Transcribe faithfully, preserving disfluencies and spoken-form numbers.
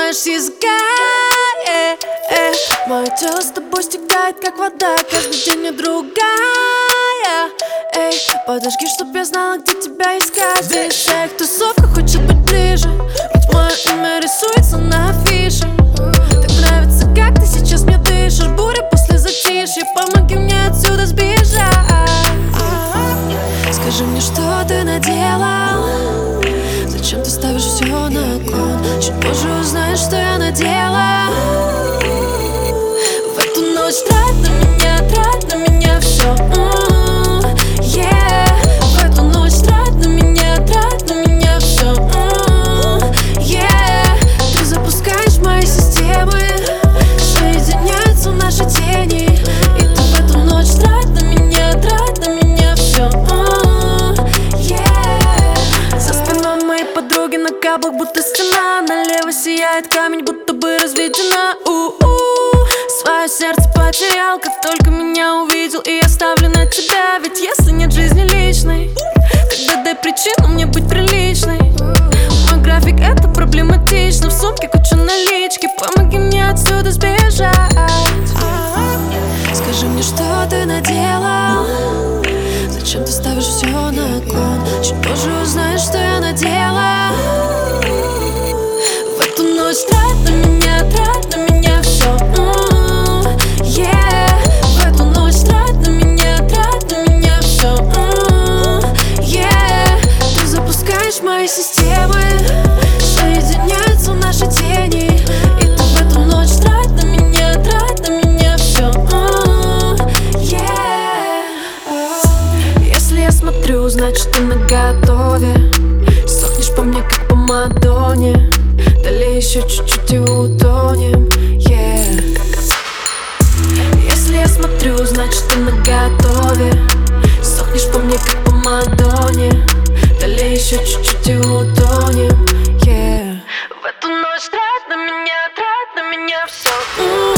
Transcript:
понимаешь языка. э, э. Мое тело с тобой стекает, как вода, каждый день не другая. Эй, подожги, чтоб я знала, где тебя искать. Здесь всех тусовка хочет быть ближе, ведь мое имя рисуется на афише. Так нравится, как ты сейчас мне дышишь. Буря после затишья, помоги мне отсюда сбежать. Скажи мне, что ты наделал? Зачем ты ставишь все на кон? Чуть позже узнаешь, что я надела. В эту ночь трать на меня, трать на меня все. mm, yeah. В эту ночь трать на меня, трать на меня все. mm, yeah. Ты запускаешь мои системы, соединяются наши тени. И ты в эту ночь трать на меня, трать на меня все. mm, yeah. За спиной моей подруги на каблук будто стена. Налево сияет камень, будто бы разведена. У-у. Свое сердце потерял, как только меня увидел. И я ставлю на тебя, ведь если нет жизни личной, тогда дай причину мне быть приличной. Мой график это проблематично. В сумке куча налички, помоги мне отсюда сбежать. Скажи мне, что ты наделал? Зачем ты ставишь все на кон? Чуть позже узнаешь, что я надела. В эту ночь трать на меня, трать на меня все. mm, yeah. В эту ночь трать на меня, трать на меня все. mm, yeah. Ты запускаешь мои системы, соединяются наши тени. И ты в эту ночь трать на меня, трать на меня все. mm, yeah. Если я смотрю, значит ты наготове. Сохнешь по мне, как по Мадонне. Далее еще чуть-чуть и утонем, yeah. Если я смотрю, значит ты наготове. Сохнешь по мне, как по Мадонне. Далее еще чуть-чуть и утонем, yeah. В эту ночь трать на меня, трать на меня все.